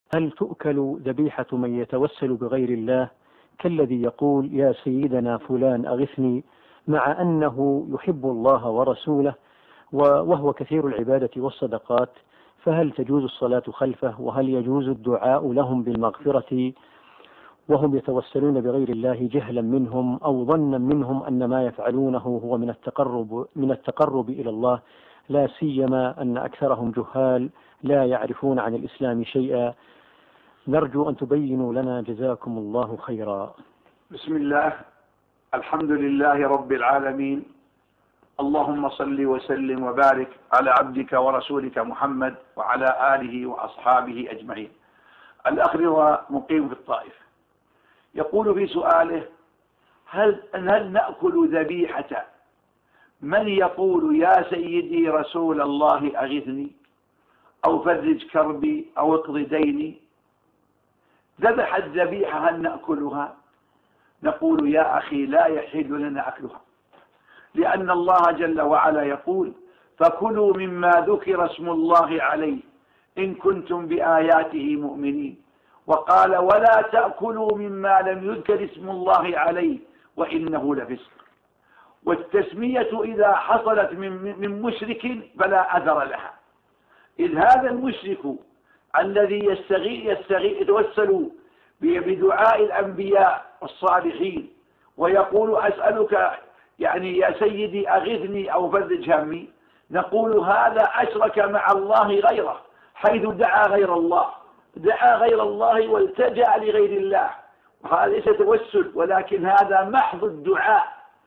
هل تؤكل ذبيحة من يتوسل بغير الله كالذي يقول يا سيدنا فلان أغثني، مع أنه يحب الله ورسوله وهو كثير العبادة والصدقات؟ فهل تجوز الصلاة خلفه؟ وهل يجوز الدعاء لهم بالمغفرة وهم يتوسلون بغير الله جهلا منهم أو ظنا منهم أن ما يفعلونه هو من التقرب إلى الله، لا سيما أن أكثرهم جهال لا يعرفون عن الإسلام شيئا؟ نرجو أن تبينوا لنا جزاكم الله خيرا. بسم الله، الحمد لله رب العالمين، اللهم صل وسلم وبارك على عبدك ورسولك محمد وعلى آله وأصحابه أجمعين. الأخ رضا مقيم في الطائف يقول في سؤاله: هل نأكل ذبيحة من يقول يا سيدي رسول الله أغثني أو فرج كربي أو اقض ديني؟ ذبح الذبيحة هل نأكلها؟ نقول يا أخي لا يحل لنا أكلها، لأن الله جل وعلا يقول: فكلوا مما ذكر اسم الله عليه إن كنتم بآياته مؤمنين. وقال: ولا تأكلوا مما لم يذكر اسم الله عليه وإنه لفسق. والتسمية إذا حصلت من مشرك فلا أثر لها، إذ هذا المشرك الذي يتوسل بدعاء الأنبياء والصالحين ويقول أسألك يعني يا سيدي أغثني أو فرج همي، نقول هذا أشرك مع الله غيره، حيث دعا غير الله والتجأ لغير الله، وهذا ليس توسل، ولكن هذا محض الدعاء،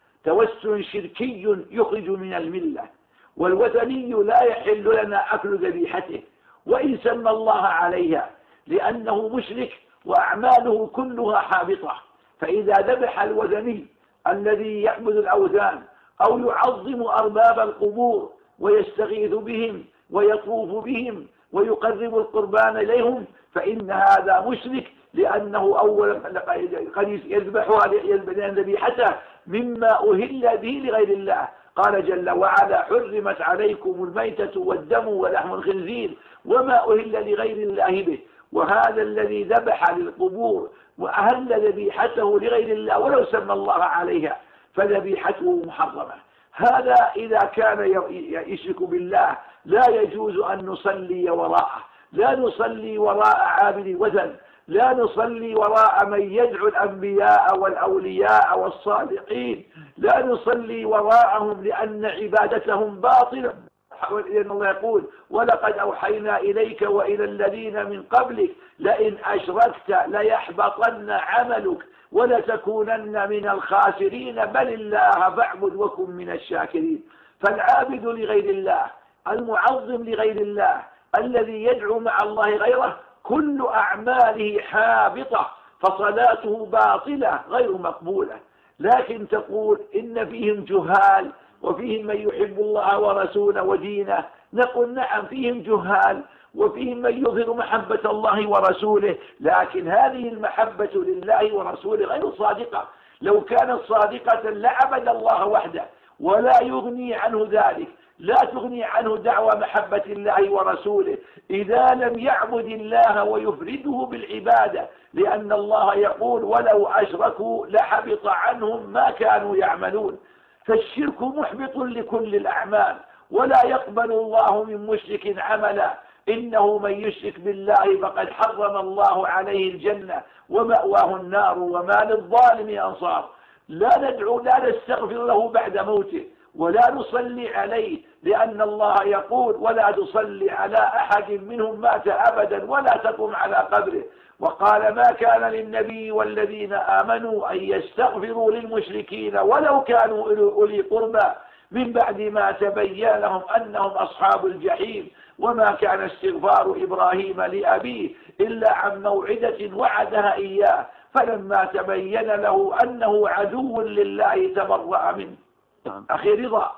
توسل شركي يخرج من الملة. والوثني لا يحل لنا أكل ذبيحته وإن سمى الله عليها، لأنه مشرك وأعماله كلها حابطة. فإذا ذبح الوثني الذي يعبد الأوثان أو يعظم أرباب القبور ويستغيث بهم ويطوف بهم ويقرب القربان إليهم، فإن هذا مشرك، لأنه أولا قد يذبحها ذبيحته مما أهل به لغير الله. قال جل وعلا: حرمت عليكم الميتة والدم ولحم الخنزير وما أهل لغير الله به. وهذا الذي ذبح للقبور وأهل ذبيحته لغير الله ولو سمى الله عليها فذبيحته محرمة. هذا إذا كان يشرك بالله لا يجوز أن نصلي وراءه، لا نصلي وراء عابد الوثن، لا نصلي وراء من يدعو الأنبياء والأولياء والصالحين، لا نصلي وراءهم لأن عبادتهم باطلة. لأن الله يقول: ولقد أوحينا إليك وإلى الذين من قبلك لئن أشركت ليحبطن عملك ولتكونن من الخاسرين بل الله فاعبد وكن من الشاكرين. فالعابد لغير الله، المعظم لغير الله، الذي يدعو مع الله غيره، كل أعماله حابطة، فصلاته باطلة غير مقبولة. لكن تقول إن فيهم جهال وفيهم من يحب الله ورسوله ودينه، نقول نعم فيهم جهال وفيهم من يظهر محبة الله ورسوله، لكن هذه المحبة لله ورسوله غير صادقة. لو كانت صادقة لعبد الله وحده، ولا يغني عنه ذلك، لا تغني عنه دعوى محبة الله ورسوله إذا لم يعبد الله ويفرده بالعبادة، لأن الله يقول: ولو أشركوا لحبط عنهم ما كانوا يعملون. فالشرك محبط لكل الأعمال، ولا يقبل الله من مشرك عملا، إنه من يشرك بالله فقد حرم الله عليه الجنة ومأواه النار وما للظالم أنصار. لا ندعو، لا نستغفر له بعد موته، ولا نصلي عليه، لأن الله يقول: ولا تصلي على أحد منهم مات أبدا ولا تقم على قبره. وقال: ما كان للنبي والذين آمنوا أن يستغفروا للمشركين ولو كانوا أولي قربى من بعد ما تبين لهم أنهم أصحاب الجحيم. وما كان استغفار إبراهيم لأبيه إلا عن موعدة وعدها إياه فلما تبين له أنه عدو لله تبرأ منه. أخي رضا،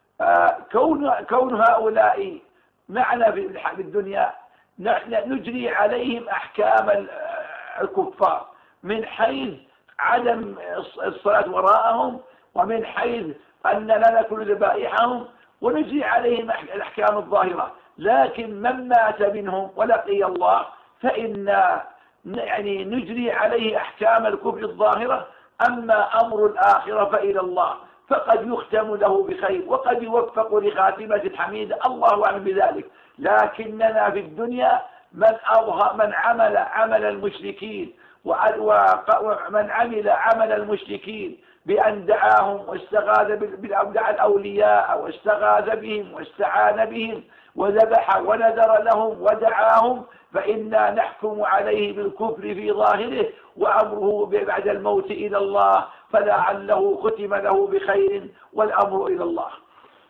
كون هؤلاء معنا في الدنيا نجري عليهم أحكام الكفار، من حيث عدم الصلاة وراءهم، ومن حيث أن لا نأكل ذبائحهم، ونجري عليهم الأحكام الظاهرة. لكن من مات منهم ولقي الله فإن يعني نجري عليه أحكام الكفر الظاهرة. أما أمر الآخرة فإلى الله، فقد يختم له بخير وقد يوفق لخاتمة حميدة، الله أعلم بذلك. لكننا في الدنيا من عمل عمل المشركين ومن عمل عمل المشركين بأن دعاهم واستغاث دعا الأولياء واستغاث بهم واستعان بهم وذبح ونذر لهم ودعاهم، فإنا نحكم عليه بالكفر في ظاهره وأمره بعد الموت إلى الله، فلعله ختم له بخير والأمر إلى الله.